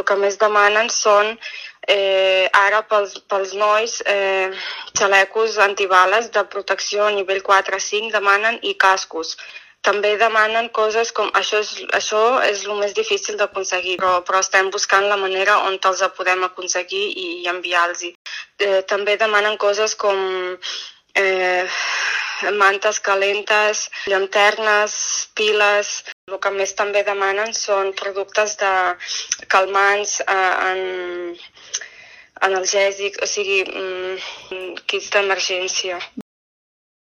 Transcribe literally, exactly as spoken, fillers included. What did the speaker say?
el que més demanen són, eh, ara pels, pels nois, eh, xalecos antibales de protecció a nivell quatre cinc demanen i cascos. També demanen coses com... Això és, això és el més difícil d'aconseguir, però, però estem buscant la manera on els podem aconseguir i, i enviar-los. Eh, també demanen coses com eh, mantes calentes, llanternes, piles. El que més també demanen són productes de calmants, eh, en, analgèsics, o sigui, kits d'emergència.